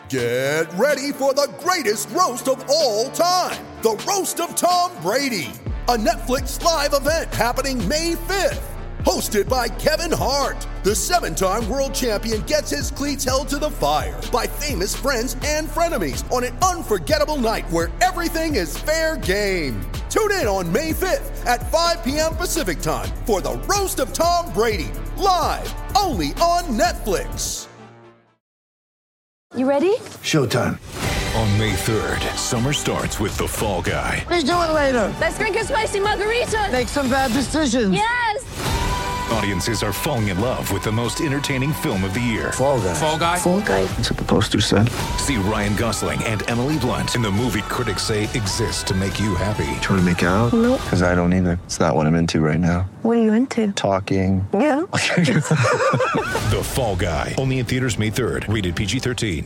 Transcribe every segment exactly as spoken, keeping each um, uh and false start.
Get ready for the greatest roast of all time, the Roast of Tom Brady, a Netflix live event happening May fifth. Hosted by Kevin Hart, the seven-time world champion gets his cleats held to the fire by famous friends and frenemies on an unforgettable night where everything is fair game. Tune in on May fifth at five p.m. Pacific time for the Roast of Tom Brady, live only on Netflix. You ready? Showtime. On May third, summer starts with The Fall Guy. Let's do it later. Let's drink a spicy margarita. Make some bad decisions. Yes! Audiences are falling in love with the most entertaining film of the year. Fall Guy. Fall Guy? Fall Guy. That's what the poster said. See Ryan Gosling and Emily Blunt in the movie critics say exists to make you happy. Trying to make it out? Nope. Because I don't either. It's not what I'm into right now. What are you into? Talking. Yeah. The Fall Guy. Only in theaters May third. Rated P G thirteen.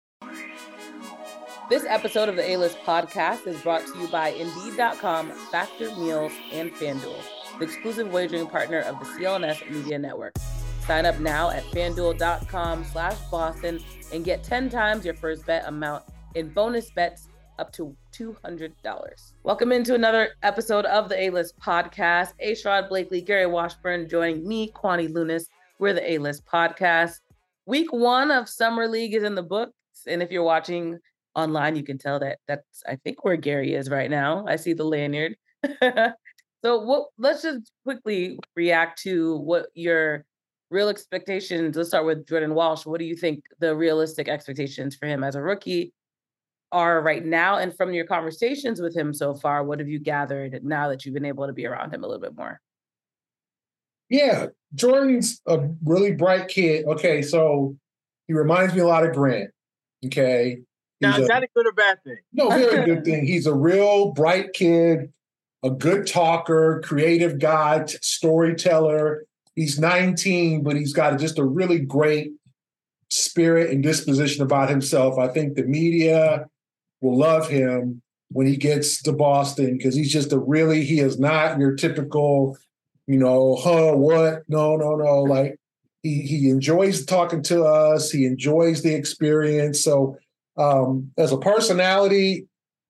This episode of the A-List podcast is brought to you by Indeed dot com, Factor Meals, and FanDuel, the exclusive wagering partner of the C L N S Media Network. Sign up now at FanDuel.com slash Boston and get ten times your first bet amount in bonus bets up to two hundred dollars. Welcome into another episode of the A-List podcast. A. Sherrod Blakely, Gary Washburn joining me, Kwani Lunis. We're the A-List podcast. Week one of Summer League is in the books. And if you're watching online, you can tell that that's, I think, where Gary is right now. I see the lanyard. So what, let's just quickly react to what your real expectations, let's start with Jordan Walsh. What do you think the realistic expectations for him as a rookie are right now? And from your conversations with him so far, what have you gathered now that you've been able to be around him a little bit more? Yeah, Jordan's a really bright kid. Okay, so he reminds me a lot of Grant. Okay. Now, He's is a, that a good or bad thing? No, very good thing. He's a real bright kid, a good talker, creative guy, t- storyteller. He's nineteen, but he's got just a really great spirit and disposition about himself. I think the media will love him when he gets to Boston because he's just a really, he is not your typical, you know, huh, what? No, no, no. Like he he enjoys talking to us. He enjoys the experience. So um, as a personality,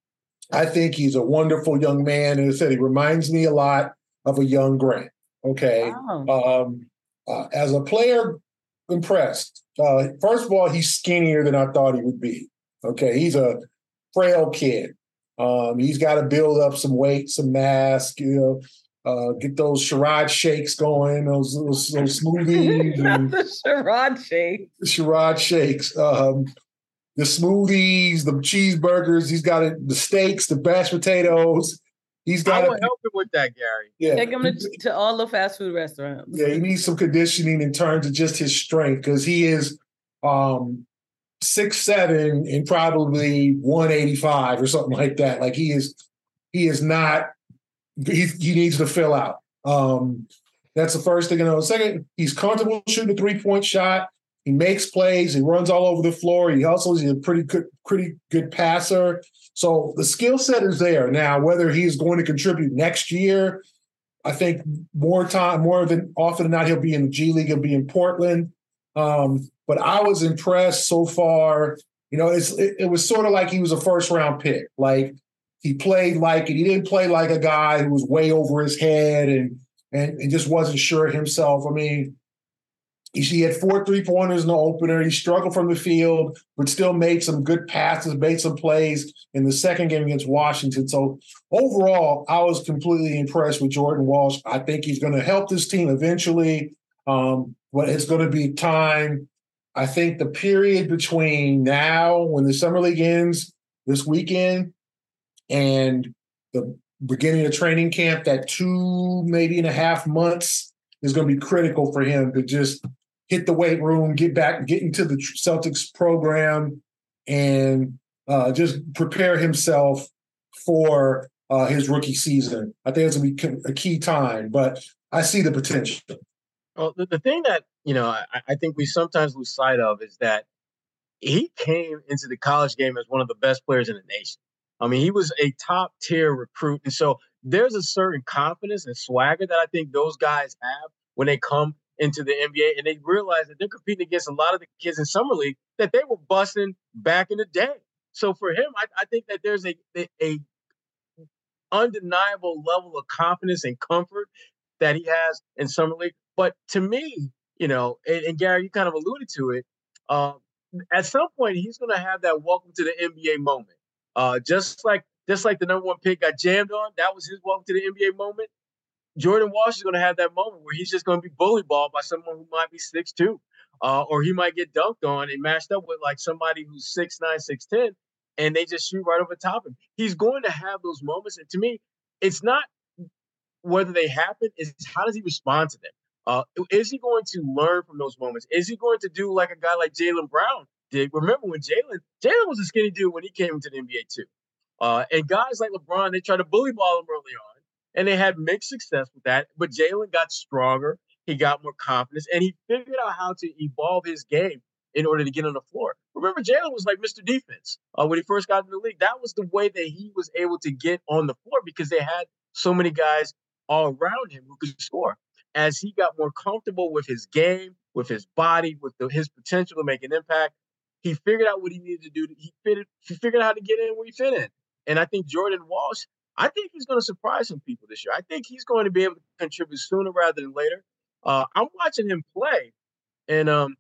I think he's a wonderful young man. And as I said, he reminds me a lot of a young Grant. Okay. Wow. Um, uh, as a player, impressed. Uh, first of all, he's skinnier than I thought he would be. Okay. He's a frail kid. Um, he's got to build up some weight, some mass, you know, uh, get those Sherrod shakes going, those, those, those smoothies. Not and the Sherrod shake. Sherrod shakes. Um, the smoothies, the cheeseburgers. He's got it, the steaks, the mashed potatoes. He's got. I will help him with that, Gary. Yeah, Take him to, to all the fast food restaurants. yeah. He needs some conditioning in terms of just his strength because he is um, six seven and probably one eighty-five or something like that. Like he is, he is not. He he needs to fill out. Um, that's the first thing I know. Second, he's comfortable shooting a three point shot. He makes plays. He runs all over the floor. He hustles. He's a pretty good, pretty good passer. So the skill set is there. Now, whether he's going to contribute next year, I think more time, more than often than not, he'll be in the G League. He'll be in Portland. Um, but I was impressed so far. You know, it's it, it was sort of like he was a first round pick. Like he played like it. He didn't play like a guy who was way over his head and and, and just wasn't sure of himself. I mean, he had four three-pointers in the opener. He struggled from the field, but still made some good passes, made some plays in the second game against Washington. So overall, I was completely impressed with Jordan Walsh. I think he's going to help this team eventually, um, but it's going to be time. I think the period between now, when the Summer League ends this weekend, and the beginning of training camp, that two, maybe and a half months is going to be critical for him to just hit the weight room, get back, get into the Celtics program, and uh, just prepare himself for uh, his rookie season. I think it's going to be a key time, but I see the potential. Well, the, the thing that, you know, I, I think we sometimes lose sight of is that he came into the college game as one of the best players in the nation. I mean, he was a top tier recruit. And so there's a certain confidence and swagger that I think those guys have when they come into the N B A and they realize that they're competing against a lot of the kids in Summer League that they were busting back in the day. So for him, I, I think that there's a, a, a undeniable level of confidence and comfort that he has in Summer League. But to me, you know, and, and Gary, you kind of alluded to it, uh, at some point he's going to have that welcome to the N B A moment. Uh, just like just like the number one pick got jammed on, that was his welcome to the N B A moment. Jordan Walsh is going to have that moment where he's just going to be bully balled by someone who might be six two, uh, or he might get dunked on and matched up with like somebody who's six nine, six ten, and they just shoot right over top of him. He's going to have those moments. And to me, it's not whether they happen, it's how does he respond to them? Uh, is he going to learn from those moments? Is he going to do like a guy like Jaylen Brown did? Remember when Jaylen, Jaylen was a skinny dude when he came into the N B A too. Uh, and guys like LeBron, they tried to bully ball him early on, and they had mixed success with that. But Jaylen got stronger. He got more confidence, and he figured out how to evolve his game in order to get on the floor. Remember, Jaylen was like Mister Defense uh, when he first got in the league. That was the way that he was able to get on the floor because they had so many guys all around him who could score. As he got more comfortable with his game, with his body, with the, his potential to make an impact, he figured out what he needed to do. He fitted, he figured out how to get in where he fit in. And I think Jordan Walsh, I think he's going to surprise some people this year. I think he's going to be able to contribute sooner rather than later. Uh, I'm watching him play, and um,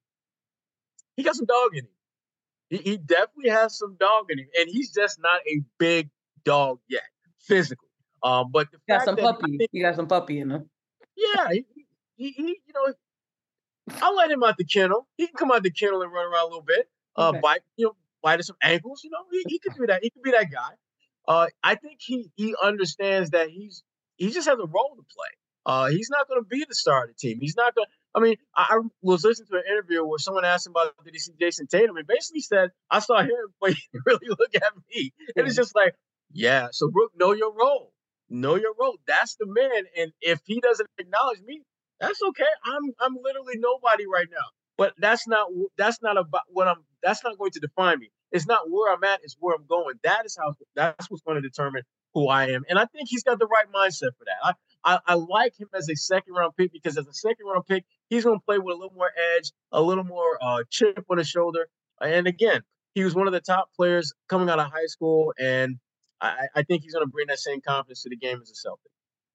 he got some dog in him. He, he definitely has some dog in him, and he's just not a big dog yet, physically. Um, but the he got fact some that puppy. Think, he got some puppy in him. Yeah, he, he, he, you know, I'll let him out the kennel. He can come out the kennel and run around a little bit, uh, okay. bite, you know, bite at some ankles. You know, he, he could do that. He could be that guy. Uh, I think he he understands that he's he just has a role to play. Uh, he's not going to be the star of the team. He's not going. I mean, I, I was listening to an interview where someone asked him about did he see Jason Tatum, and basically said, "I saw him, but he really look at me." And mm-hmm. It's just like, yeah. So Brooke, know your role. Know your role. That's the man. And if he doesn't acknowledge me, that's okay. I'm I'm literally nobody right now. But that's not that's not about what I'm. That's not going to define me. It's not where I'm at. It's where I'm going. That is how. That's what's going to determine who I am. And I think he's got the right mindset for that. I I, I like him as a second round pick because as a second round pick, he's going to play with a little more edge, a little more uh, chip on his shoulder. And again, he was one of the top players coming out of high school, and I, I think he's going to bring that same confidence to the game as a Celtic.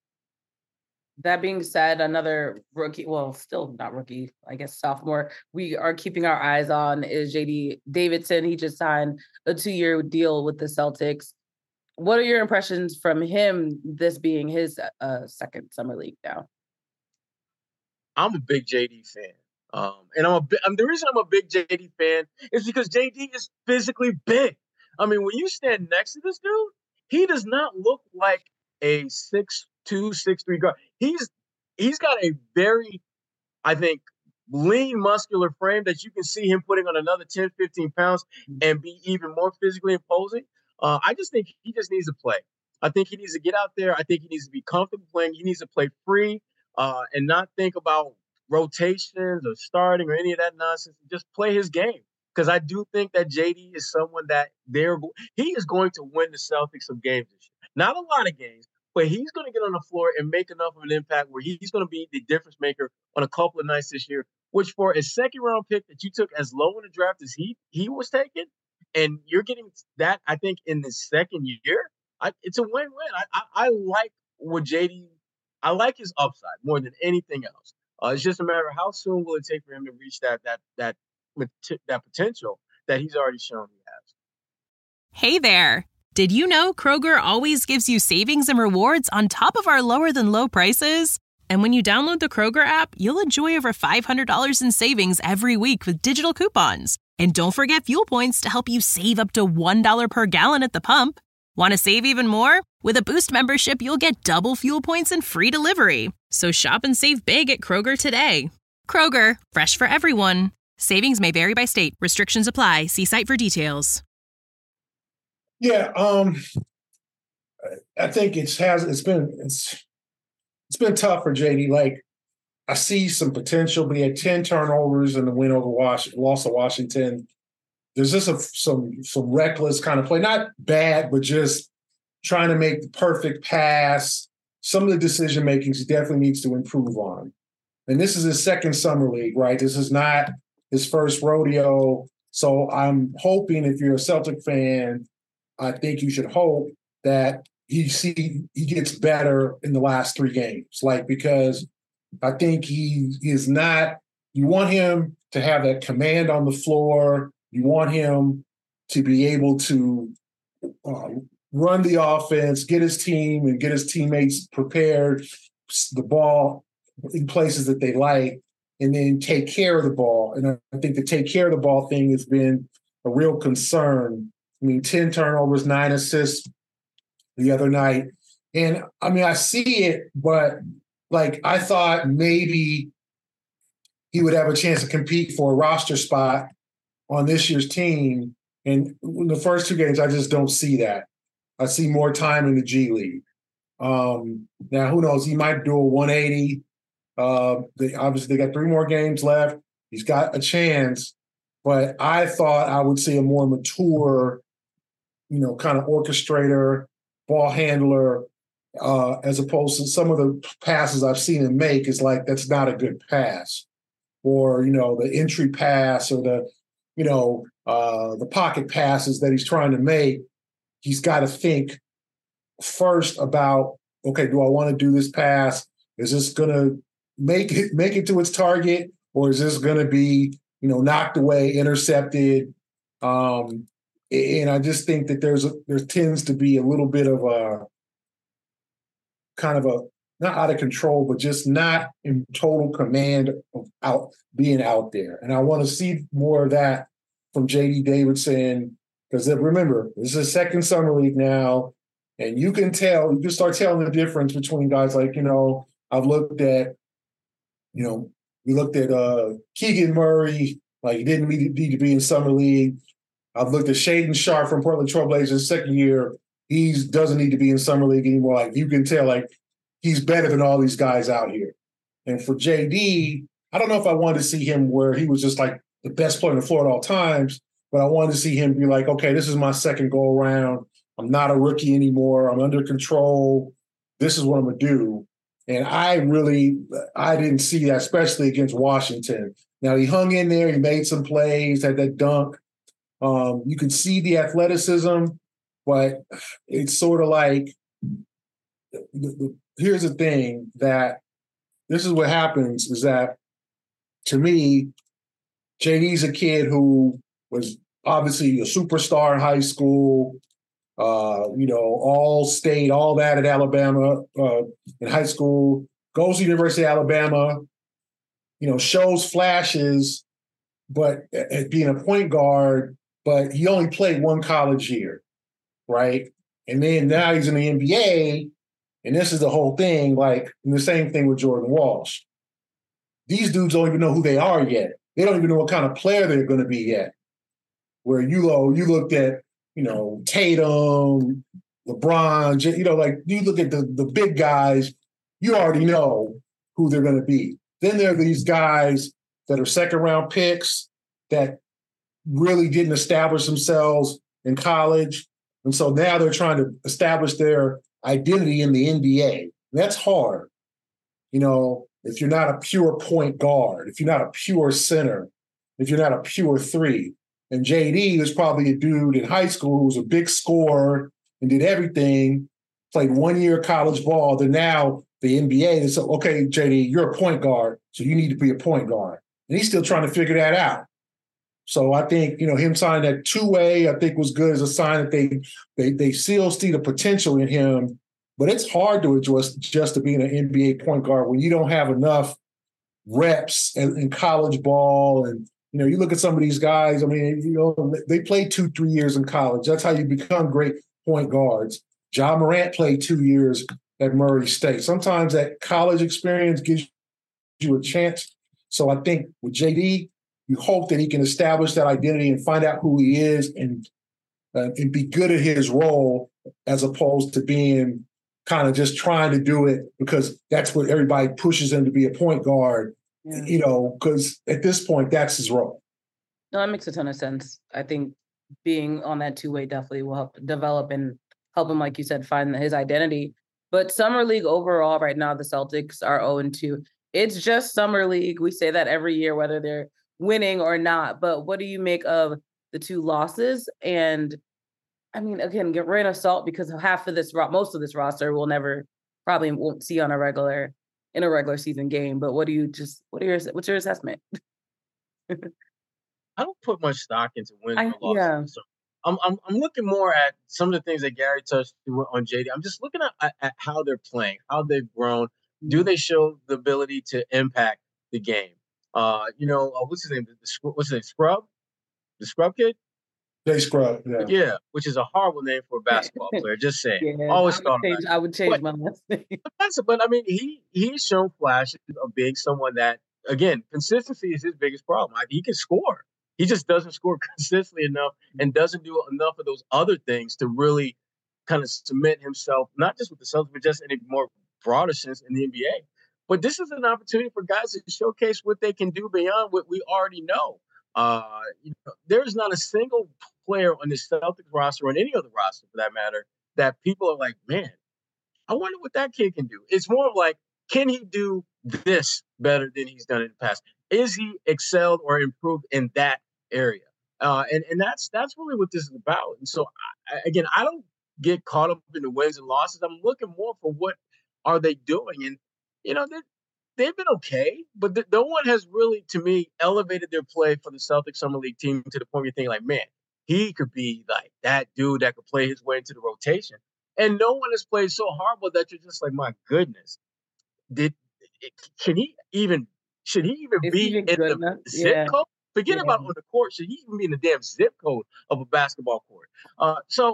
That being said, another rookie, well, still not rookie, I guess sophomore, we are keeping our eyes on is J D Davison. He just signed a two-year deal with the Celtics. What are your impressions from him, this being his uh, second summer league now? I'm a big J D fan. Um, and I'm a bi- I'm, the reason I'm a big J D fan is because J D is physically big. I mean, when you stand next to this dude, he does not look like a six two, six three guard. He's he's got a very, I think, lean, muscular frame that you can see him putting on another ten, fifteen pounds and be even more physically imposing. Uh, I just think he just needs to play. I think he needs to get out there. I think he needs to be comfortable playing. He needs to play free uh, and not think about rotations or starting or any of that nonsense. Just play his game. Because I do think that J D is someone that they're he is going to win the Celtics some games this year. Not a lot of games, but he's going to get on the floor and make enough of an impact where he's going to be the difference maker on a couple of nights this year, which for a second round pick that you took as low in the draft as he he was taken, and you're getting that, I think, in the second year, I, it's a win-win. I, I, I like what J D, I like his upside more than anything else. Uh, it's just a matter of how soon will it take for him to reach that that that that potential that he's already shown he has. Hey there. Did you know Kroger always gives you savings and rewards on top of our lower than low prices? And when you download the Kroger app, you'll enjoy over five hundred dollars in savings every week with digital coupons. And don't forget fuel points to help you save up to one dollar per gallon at the pump. Want to save even more? With a Boost membership, you'll get double fuel points and free delivery. So shop and save big at Kroger today. Kroger, fresh for everyone. Savings may vary by state. Restrictions apply. See site for details. Yeah, um, I think it's has it's been it's it's been tough for J D. Like, I see some potential, but he had ten turnovers in the win over Washington, loss to Washington. There's just a, some some reckless kind of play, not bad, but just trying to make the perfect pass. Some of the decision making he definitely needs to improve on. And this is his second summer league, right? This is not his first rodeo. So I'm hoping if you're a Celtic fan, I think you should hope that he see he gets better in the last three games. Like, because I think he is not, you want him to have that command on the floor. You want him to be able to uh, run the offense, get his team and get his teammates prepared, the ball in places that they like, and then take care of the ball. And I think the take care of the ball thing has been a real concern. I mean, ten turnovers, nine assists the other night. And I mean, I see it, but like, I thought maybe he would have a chance to compete for a roster spot on this year's team. And in the first two games, I just don't see that. I see more time in the G League. Um, now, who knows? He might do a one eighty. Uh, they, obviously, they got three more games left. He's got a chance. But I thought I would see a more mature, you know, kind of orchestrator, ball handler, uh, as opposed to some of the passes I've seen him make is like, that's not a good pass. Or, you know, the entry pass or the, you know, uh, the pocket passes that he's trying to make. He's got to think first about, okay, do I want to do this pass? Is this going to make it make it to its target, or is this going to be, you know, knocked away, intercepted? Um, and I just think that there's a, there tends to be a little bit of a kind of a not out of control, but just not in total command of out being out there. And I want to see more of that from J D Davison, because remember, this is a second summer league now, and you can tell, you can start telling the difference between guys like, you know, I've looked at, you know, we looked at uh, Keegan Murray, like he didn't need, need to be in summer league. I've looked at Shaedon Sharpe from Portland Trailblazers second year. He doesn't need to be in summer league anymore. Like, you can tell, like, he's better than all these guys out here. And for J D, I don't know if I wanted to see him where he was just like the best player on the floor at all times, but I wanted to see him be like, okay, this is my second go around. I'm not a rookie anymore. I'm under control. This is what I'm going to do. And I really, I didn't see that, especially against Washington. Now, he hung in there. He made some plays, had that dunk. Um, you could see the athleticism, but it's sort of like, the, the, here's the thing, that this is what happens is that, to me, J D's a kid who was obviously a superstar in high school, uh, you know, all state, all that at Alabama uh, in high school, goes to University of Alabama, you know, shows flashes, but at being a point guard, but he only played one college year, right? And then now he's in the N B A, and this is the whole thing, like, and the same thing with Jordan Walsh. These dudes don't even know who they are yet. They don't even know what kind of player they're going to be yet. Where you know, you looked at, you know, Tatum, LeBron, you know, like you look at the, the big guys, you already know who they're going to be. Then there are these guys that are second round picks that really didn't establish themselves in college. And so now they're trying to establish their identity in the N B A. That's hard. You know, if you're not a pure point guard, if you're not a pure center, if you're not a pure three. And J D was probably a dude in high school who was a big scorer and did everything, played one year college ball. Then now the N B A, they said, okay, J D, you're a point guard, so you need to be a point guard. And he's still trying to figure that out. So I think, you know, him signing that two-way, I think was good as a sign that they they they still see the potential in him. But it's hard to adjust just to being an N B A point guard when you don't have enough reps in, in college ball. And, you know, you look at some of these guys, I mean, you know, they played two, three years in college. That's how you become great point guards. Ja Morant played two years at Murray State. Sometimes that college experience gives you a chance. So I think with J D, you hope that he can establish that identity and find out who he is and uh, and be good at his role, as opposed to being kind of just trying to do it because that's what everybody pushes him to be, a point guard, yeah. You know, because at this point, that's his role. No, that makes a ton of sense. I think being on that two-way definitely will help develop and help him, like you said, find his identity. But Summer League overall right now, the Celtics are oh and two. It's just Summer League. We say that every year, whether they're winning or not. But what do you make of the two losses? And I mean, again, get grain of salt because half of this, most of this roster we'll never probably won't see on a regular in a regular season game. But what do you just what are your what's your assessment? I don't put much stock into wins I, or losses. yeah. So I'm, I'm I'm looking more at some of the things that Gary touched on J D. I'm just looking at, at, at how they're playing, how they've grown. Do they show the ability to impact the game? Uh, you know, uh, what's his name? The, the, what's his name? Scrub? The Scrub kid? They Scrub, yeah. Yeah, which is a horrible name for a basketball player. Just saying. Yeah, Always I would thought change, about it. I would change But- my last name. That's- But I mean, he he's shown flashes of being someone that, again, consistency is his biggest problem. I, he can score. He just doesn't score consistently enough and doesn't do enough of those other things to really kind of cement himself, not just with the Celtics, but just in a more broader sense in the N B A. But this is an opportunity for guys to showcase what they can do beyond what we already know. Uh, you know, there's not a single player on the Celtics roster or on any other roster, for that matter, that people are like, man, I wonder what that kid can do. It's more of like, can he do this better than he's done in the past? Is he excelled or improved in that area? Uh, and and that's that's really what this is about. And so, I, again, I don't get caught up in the wins and losses. I'm looking more for what are they doing. And, you know, they, they've been okay, but th- no one has really, to me, elevated their play for the Celtics Summer League team to the point where you think, like, man, he could be like that dude that could play his way into the rotation. And no one has played so horrible that you're just like, my goodness, did can he even should he even Is be he even in good the enough? zip Yeah. code? Forget Yeah. about on the court. Should he even be in the damn zip code of a basketball court? Uh, so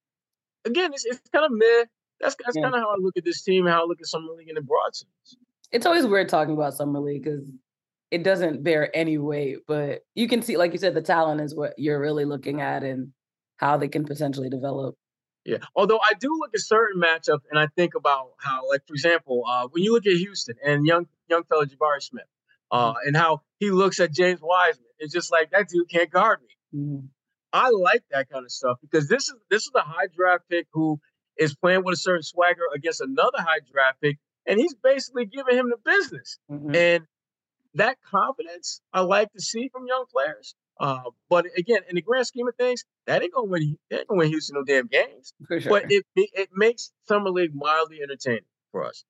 again, it's, it's kind of meh. That's that's Yeah. kind of how I look at this team and how I look at Summer League in the broad sense. It's always weird talking about Summer League because it doesn't bear any weight, but you can see, like you said, the talent is what you're really looking at and how they can potentially develop. Yeah. Although I do look at certain matchups and I think about how, like, for example, uh, when you look at Houston and young young fella Jabari Smith, uh, and how he looks at James Wiseman, it's just like that dude can't guard me. Mhm. I like that kind of stuff because this is this is a high draft pick who is playing with a certain swagger against another high draft pick, and he's basically giving him the business. Mhm. And that confidence I like to see from young players. Uh, but again, in the grand scheme of things, that ain't gonna win. That ain't gonna win Houston no damn games. For sure. But it, it it makes Summer League mildly entertaining for us.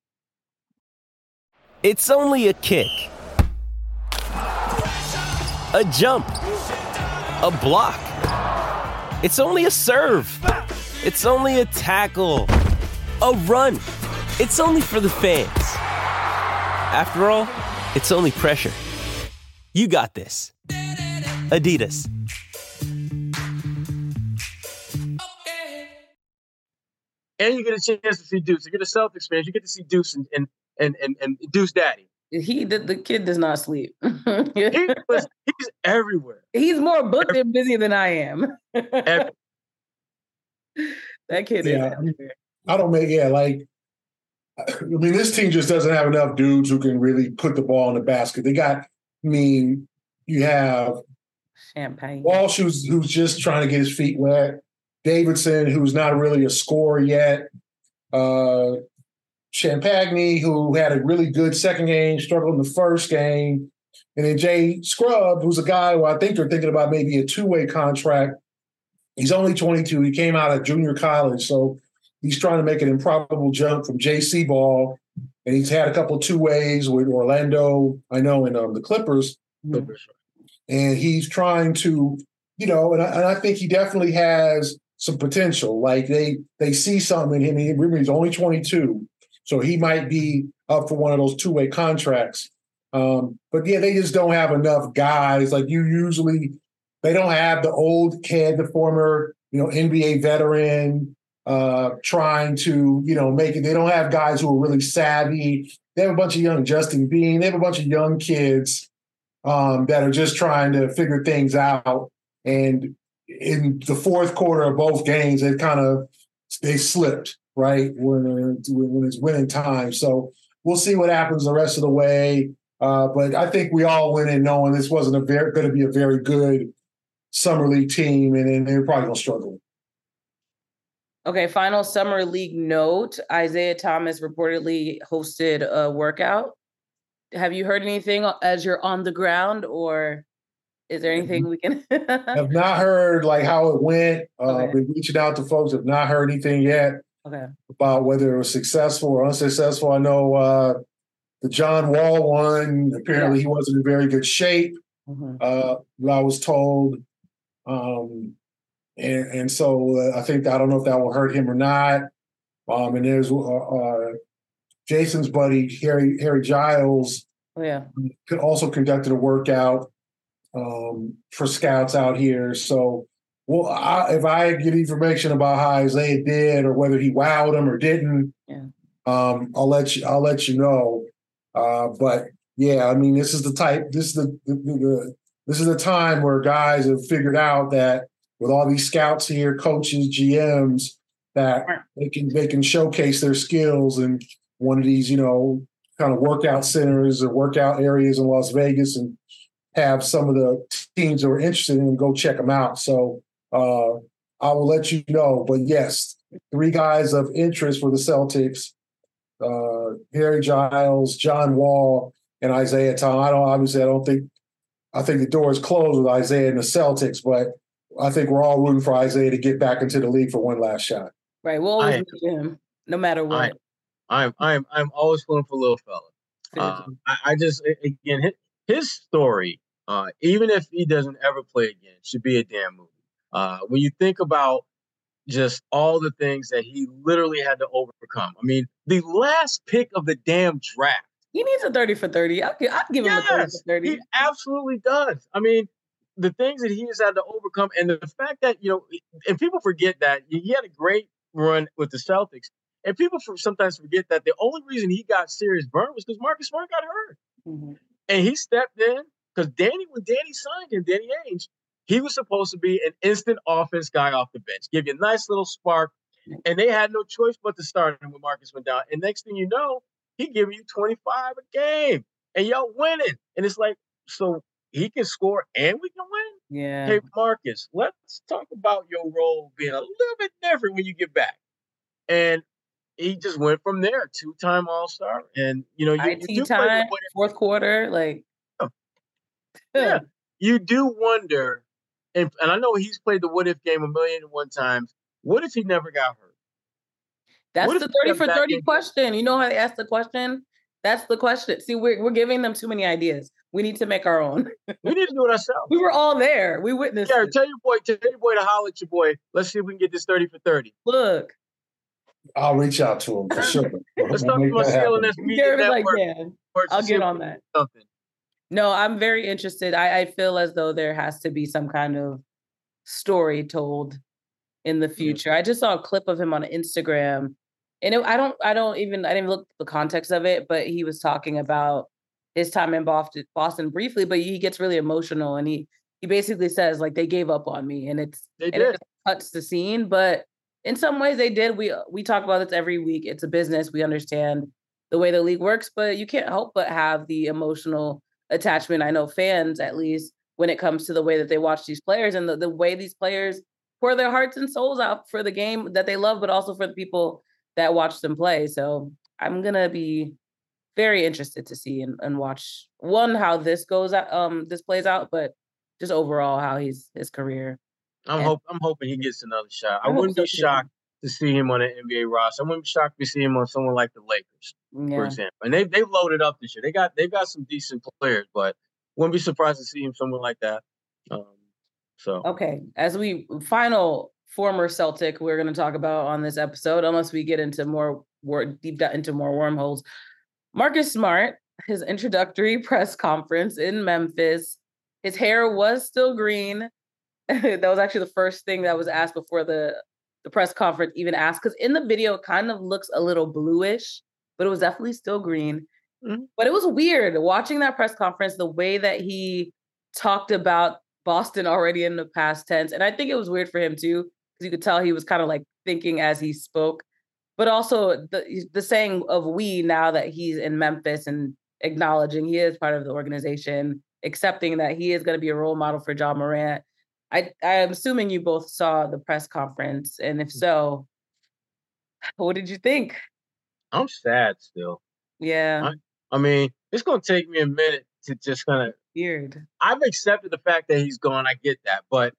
It's only a kick, a jump, a block. It's only a serve. It's only a tackle, a run. It's only for the fans. After all, it's only pressure. You got this. Adidas. And you get a chance to see Deuce. You get a Celtics fans. You get to see Deuce and and and and, and Deuce Daddy. He the, the kid does not sleep. He was, he's everywhere. He's more booked and busy than I am. Every- That kid Yeah. is everywhere. I don't make yeah, like I mean, this team just doesn't have enough dudes who can really put the ball in the basket. They got, I mean, you have Champagne. Walsh, who's who's just trying to get his feet wet. Davidson, who's not really a scorer yet. Uh, Champagne, who had a really good second game, struggled in the first game. And then Jay Scrub, who's a guy who I think they're thinking about maybe a two-way contract. He's only twenty-two. He came out of junior college, so he's trying to make an improbable jump from J C ball. And he's had a couple of two-ways with Orlando, I know, and um, the Clippers. Mhm. And he's trying to, you know, and I, and I think he definitely has some potential. Like they they see something in him. He, remember, he's only twenty-two, so he might be up for one of those two-way contracts. Um, but yeah, they just don't have enough guys. Like you usually, they don't have the old kid, the former, you know, N B A veteran, uh, trying to, you know, make it. They don't have guys who are really savvy. They have a bunch of young Justin Bean. They have a bunch of young kids um, that are just trying to figure things out. And in the fourth quarter of both games, they kind of they slipped, right, when, when it's winning time. So we'll see what happens the rest of the way. Uh, but I think we all went in knowing this wasn't a very going to be a very good summer league team, and, and they're probably going to struggle. Okay, final summer league note. Isaiah Thomas reportedly hosted a workout. Have you heard anything as you're on the ground, or Is there anything we can? Have not heard like how it went. Uh, Okay. Been reaching out to folks. Have not heard anything yet Okay. about whether it was successful or unsuccessful. I know uh, the John Wall one. Apparently, Yeah. he wasn't in very good shape. Mhm. Uh, what I was told, um, and and so uh, I think I don't know if that will hurt him or not. Um, and there's uh, uh, Jason's buddy Harry Harry Giles Oh yeah. could also conducted a workout um, for scouts out here. So, well, I, if I get information about how Isaiah did or whether he wowed him or didn't, Yeah. um, I'll let you. I'll let you know. Uh, but yeah, I mean, this is the type. This is the, the, the, the this is the time where guys have figured out that with all these scouts here, coaches, G Ms, that they can they can showcase their skills in one of these, you know, kind of workout centers or workout areas in Las Vegas, and have some of the teams that are interested in them go check them out. So uh, I will let you know. But yes, three guys of interest for the Celtics: uh, Harry Giles, John Wall, and Isaiah Tom. I don't obviously I don't think I think the door is closed with Isaiah and the Celtics, but I think we're all rooting for Isaiah to get back into the league for one last shot. Right. We'll always I- look at him, no matter what. I'm I'm I'm always pulling for little fella. Uh, Seriously. I, I just a- again his, his story, uh, even if he doesn't ever play again, should be a damn movie. Uh, when you think about just all the things that he literally had to overcome. I mean, the last pick of the damn draft. He needs a thirty for thirty. I'll, gi- I'll give him a thirty Yes, for thirty. he absolutely does. I mean, the things that he has had to overcome, and the fact that, you know, and people forget that he had a great run with the Celtics, and people for, sometimes forget that the only reason he got serious burn was because Marcus Smart got hurt, Mhm. and he stepped in because Danny, when Danny signed him, Danny Ainge, he was supposed to be an instant offense guy off the bench, give you a nice little spark, and they had no choice but to start him when Marcus went down. And next thing you know, he giving you twenty-five a game, and y'all winning, and it's like, so he can score and we can win. Yeah. Hey, Marcus, let's talk about your role being a little bit different when you get back. And he just went from there, two-time All-Star. And, you know, you, you I T do play the time, what fourth quarter, like. Yeah, you do wonder, and, and I know he's played the what-if game a million and one times. What if he never got hurt? That's What if the he thirty got for back thirty in- question. You know how they ask the question? That's the question. See, we're, we're giving them too many ideas. We need to make our own. We need to do it ourselves. We were all there. We witnessed Yeah, it. tell your boy, tell your boy to holler at your boy. Let's see if we can get this thirty for thirty. Look. I'll reach out to him for sure. Let's We'll talk make about that happen. C L N S Media Gary was like, Network. yeah, Network to I'll see get if on we can that. do Something. No, I'm very interested. I, I feel as though there has to be some kind of story told in the future. I just saw a clip of him on Instagram, and it, I don't, I don't even, I didn't look at the context of it, but he was talking about his time in Boston, Boston briefly. But he gets really emotional, and he he basically says like they gave up on me, and it's They and did. it just cuts the scene. But in some ways, they did. We we talk about this every week. It's a business. We understand the way the league works, but you can't help but have the emotional attachment. I know fans, at least, when it comes to the way that they watch these players and the, the way these players pour their hearts and souls out for the game that they love, but also for the people that watch them play. So I'm gonna be very interested to see and, and watch one how this goes out, um, this plays out, but just overall how he's his career. I'm And- hope I'm hoping he gets another shot. I, I hope wouldn't so be too. shocked to see him on an N B A roster. I wouldn't be shocked to see him on someone like the Lakers, for Yeah. example. And they they've loaded up this year. They got they've got some decent players, but wouldn't be surprised to see him somewhere like that. Um, so Okay, as we final former Celtic, we're going to talk about on this episode, unless we get into more wor- deep dive into more wormholes. Marcus Smart, his introductory press conference in Memphis, his hair was still green. That was actually the first thing that was asked before the the press conference even asked, because in the video it kind of looks a little bluish, but it was definitely still green. Mhm. But it was weird watching that press conference, the way that he talked about Boston already in the past tense. And I think it was weird for him too, because you could tell he was kind of like thinking as he spoke, but also the the saying of we now that he's in Memphis and acknowledging he is part of the organization, accepting that he is going to be a role model for Ja Morant. I, I'm assuming you both saw the press conference, and if so, what did you think? I'm sad still. Yeah. I mean, it's gonna take me a minute to just kind of Weird. I've accepted the fact that he's gone. I get that. But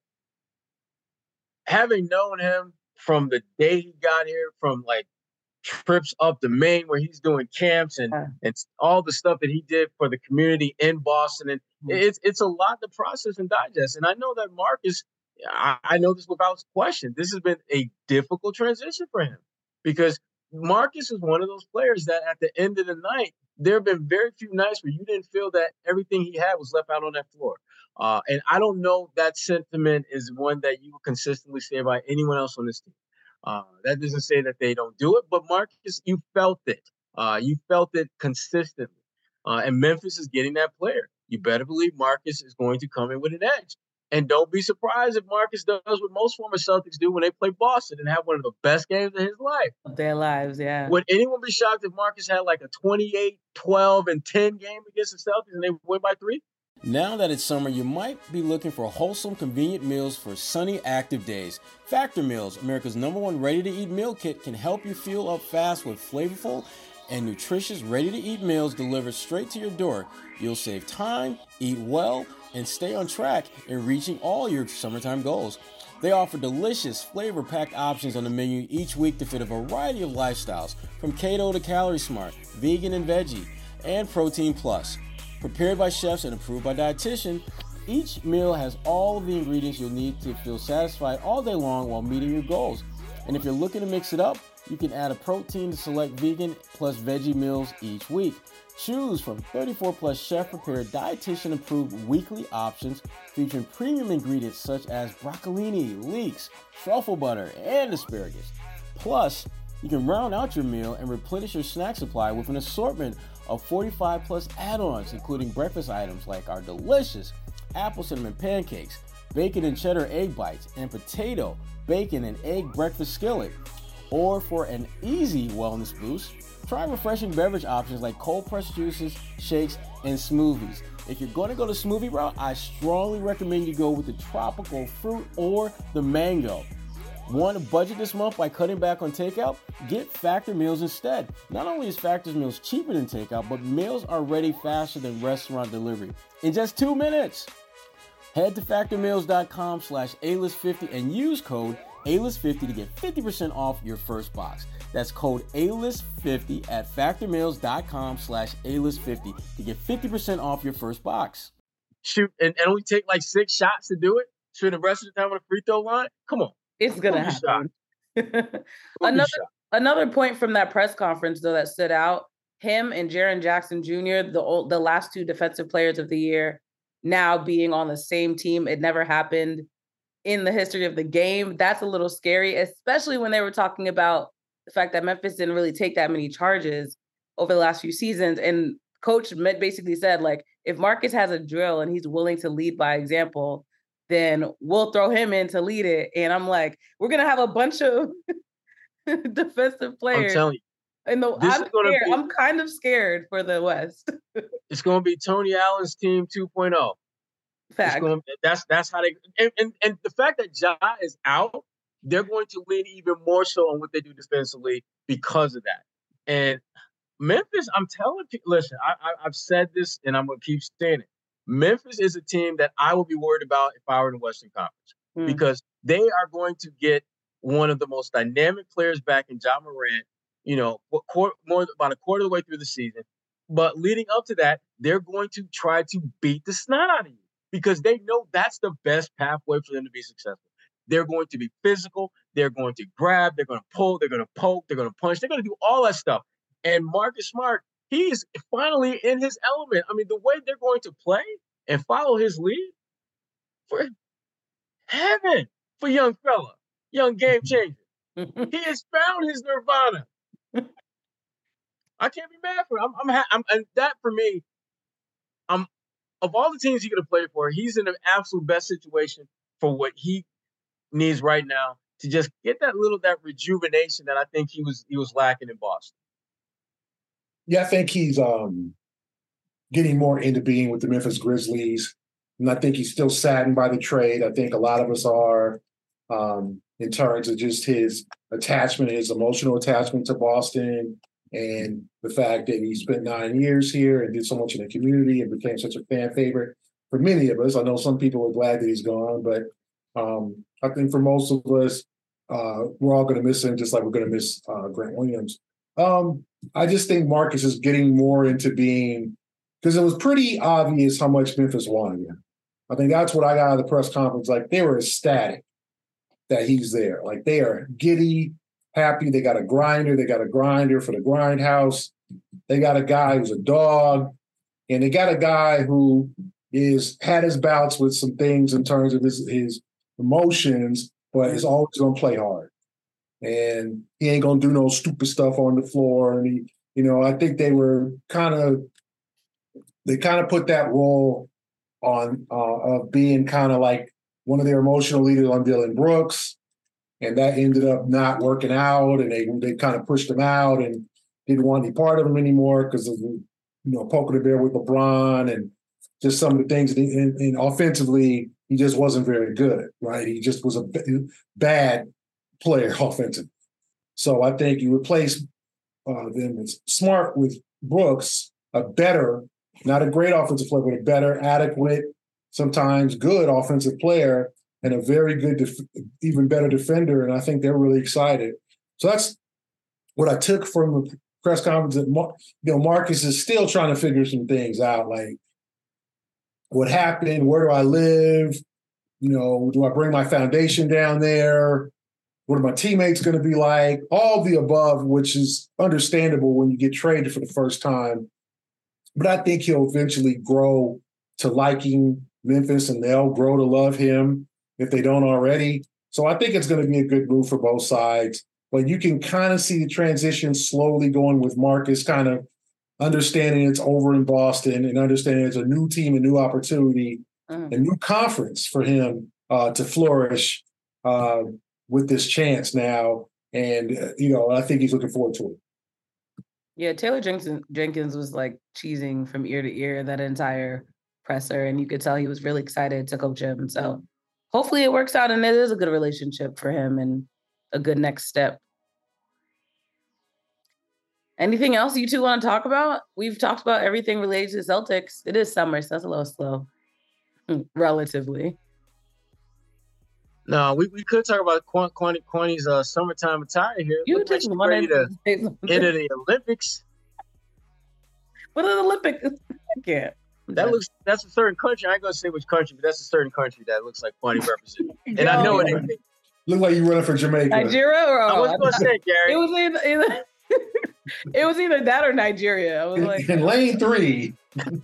having known him from the day he got here, from like trips up to Maine where he's doing camps and, Yeah. and all the stuff that he did for the community in Boston. And it's it's a lot to process and digest. And I know that Marcus, I, I know this without question, this has been a difficult transition for him because Marcus is one of those players that at the end of the night, there have been very few nights where you didn't feel that everything he had was left out on that floor. Uh, and I don't know that sentiment is one that you will consistently say about anyone else on this team. Uh, that doesn't say that they don't do it, but Marcus, you felt it. Uh, you felt it consistently. Uh, and Memphis is getting that player. You better believe Marcus is going to come in with an edge. And don't be surprised if Marcus does what most former Celtics do when they play Boston and have one of the best games of his life. Of their lives, yeah. Would anyone be shocked if Marcus had like a twenty-eight, twelve, and ten game against the Celtics and they win by three? Now that it's summer, you might be looking for wholesome, convenient meals for sunny, active days. Factor Meals, America's number one ready-to-eat meal kit, can help you fuel up fast with flavorful and nutritious ready-to-eat meals delivered straight to your door. You'll save time, eat well, and stay on track in reaching all your summertime goals. They offer delicious, flavor-packed options on the menu each week to fit a variety of lifestyles, from keto to calorie smart, vegan and veggie, and protein plus. Prepared by chefs and approved by dietitians, each meal has all of the ingredients you'll need to feel satisfied all day long while meeting your goals. And if you're looking to mix it up, you can add a protein to select vegan plus veggie meals each week. Choose from thirty-four plus chef-prepared, dietitian-approved weekly options featuring premium ingredients such as broccolini, leeks, truffle butter, and asparagus. Plus, you can round out your meal and replenish your snack supply with an assortment of forty-five plus add-ons, including breakfast items like our delicious apple cinnamon pancakes, bacon and cheddar egg bites, and potato, bacon, and egg breakfast skillet. Or for an easy wellness boost, try refreshing beverage options like cold pressed juices, shakes, and smoothies. If you're going to go the smoothie route, I strongly recommend you go with the tropical fruit or the mango. Want to budget this month by cutting back on takeout? Get Factor Meals instead. Not only is Factor's meals cheaper than takeout, but meals are ready faster than restaurant delivery in just two minutes. Head to factormeals.com slash A-list50 and use code A list fifty to get fifty percent off your first box. That's code A list fifty at factormeals.com slash A list fifty to get fifty percent off your first box. Shoot, and, and only take like six shots to do it? Shoot the rest of the time on a free throw line? Come on. It's gonna happen. another another point from that press conference though that stood out: him and Jaren Jackson Junior, the old, the last two defensive players of the year, now being on the same team. It never happened in the history of the game. That's a little scary, especially when they were talking about the fact that Memphis didn't really take that many charges over the last few seasons. And Coach basically said, like, if Marcus has a drill and he's willing to lead by example, then we'll throw him in to lead it. And I'm like, we're going to have a bunch of defensive players. I'm telling you. And the, I'm, scared. Be, I'm kind of scared for the West. It's going to be Tony Allen's team two point oh. Fact. Going, that's that's how they and, and, and the fact that Ja is out, they're going to lean even more so on what they do defensively because of that. And Memphis, I'm telling you, listen, I, I, I've said this and I'm going to keep saying it. Memphis is a team that I would be worried about if I were in the Western Conference mm. because they are going to get one of the most dynamic players back in Ja Morant, you know, more about a quarter of the way through the season. But leading up to that, they're going to try to beat the snot out of you because they know that's the best pathway for them to be successful. They're going to be physical. They're going to grab. They're going to pull. They're going to poke. They're going to punch. They're going to do all that stuff. And Marcus Smart, he's finally in his element. I mean, the way they're going to play and follow his lead, for heaven, for young fella, young game changer. He has found his nirvana. I can't be mad for him. I'm, I'm, ha- I'm, and that for me, I'm of all the teams he could have played for, he's in the absolute best situation for what he needs right now to just get that little that rejuvenation that I think he was he was lacking in Boston. Yeah, I think he's um, getting more into being with the Memphis Grizzlies. And I think he's still saddened by the trade. I think a lot of us are um, in terms of just his attachment, his emotional attachment to Boston, and the fact that he spent nine years here and did so much in the community and became such a fan favorite. for many of us. I know some people are glad that he's gone, but um, I think for most of us, uh, we're all going to miss him, just like we're going to miss uh, Grant Williams. Um, I just think Marcus is getting more into being, because it was pretty obvious how much Memphis wanted him. I think that's what I got out of the press conference. Like, they were ecstatic that he's there. Like, they are giddy, happy. They got a grinder. They got a grinder for the grindhouse. They got a guy who's a dog. And they got a guy who is had his bouts with some things in terms of his, his emotions, but is always going to play hard. And he ain't going to do no stupid stuff on the floor. And, he, you know, I think they were kind of, they kind of put that role on uh, of being kind of like one of their emotional leaders on Dillon Brooks. And that ended up not working out. And they they kind of pushed him out and didn't want any part of him anymore because of, you know, poking the bear with LeBron and just some of the things. And, and offensively, he just wasn't very good, right? He just was a b- bad player offensively. So I think you replace uh, them with Smart with Brooks, a better, not a great offensive player, but a better, adequate, sometimes good offensive player and a very good, def- even better defender. And I think they're really excited. So that's what I took from the press conference. That Mar- you know, Marcus is still trying to figure some things out, like what happened, where do I live? You know, do I bring my foundation down there? What are my teammates going to be like? All the above, which is understandable when you get traded for the first time. But I think he'll eventually grow to liking Memphis, and they'll grow to love him if they don't already. So I think it's going to be a good move for both sides. But you can kind of see the transition slowly going with Marcus, kind of understanding it's over in Boston and understanding it's a new team, a new opportunity, mm. a new conference for him uh, to flourish uh, with this chance now. And, uh, you know, I think he's looking forward to it. Yeah, Taylor Jenkins, Jenkins was like cheesing from ear to ear that entire presser, and you could tell he was really excited to coach him. So hopefully it works out, and it is a good relationship for him and a good next step. Anything else you two want to talk about? We've talked about everything related to the Celtics. It is summer, so that's a little slow, relatively. No, we, we could talk about Kwani, Kwani's uh, summertime attire here. You Looks just like wanted ready to to enter the Olympics. What are the Olympics? I can't. That looks, that's a certain country. I ain't going to say which country, but that's a certain country that looks like Kwani represents. And Yo. I know it ain't. Look like you running for Jamaica. Nigeria or I was going to say, Gary. It was either, either it was either that or Nigeria. I was in, like, in lane three.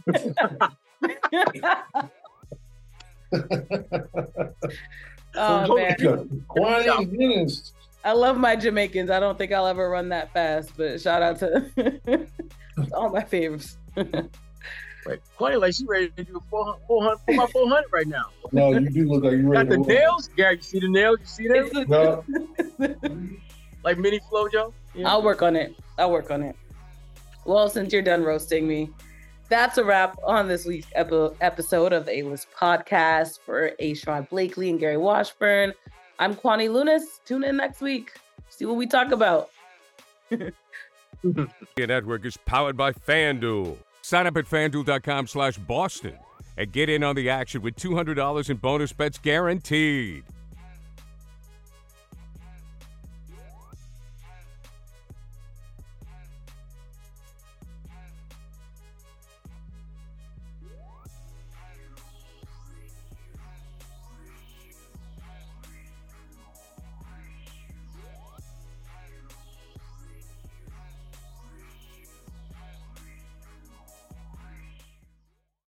Oh man, Kwani, I love my Jamaicans. I don't think I'll ever run that fast, but shout out to all my favorites. Wait, Kwani, like she ready to do four hundred, four by four hundred right now. No, you do look like you ready. Got the to nails, Gary. You see the nails? You see them? No. Like mini Flojo. Yeah. I'll work on it. I'll work on it. Well, since you're done roasting me, that's a wrap on this week's epi- episode of the A-List podcast. For Ashawn Blakely and Gary Washburn, I'm Kwani Lunis. Tune in next week. See what we talk about. The network is powered by FanDuel. Sign up at FanDuel.com slash Boston and get in on the action with two hundred dollars in bonus bets guaranteed.